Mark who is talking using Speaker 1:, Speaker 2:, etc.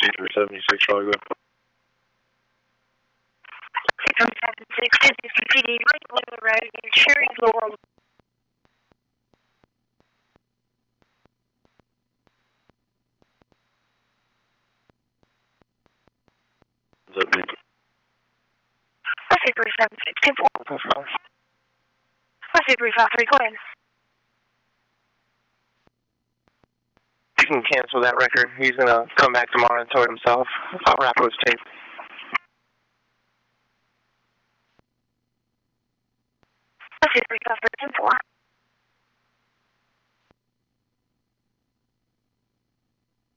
Speaker 1: Cedar 76, Charlie, go ahead.
Speaker 2: 76, CPD, right below the road in Cherry Laurel.
Speaker 1: What's up, Nick?
Speaker 2: Let's say 376, 10 4.
Speaker 1: That's fine.
Speaker 2: Let's say 353, go ahead.
Speaker 3: You can cancel that record. He's going to come back tomorrow and tow it himself. I'll wrap it with tape.
Speaker 2: Let's say 353, 10 4.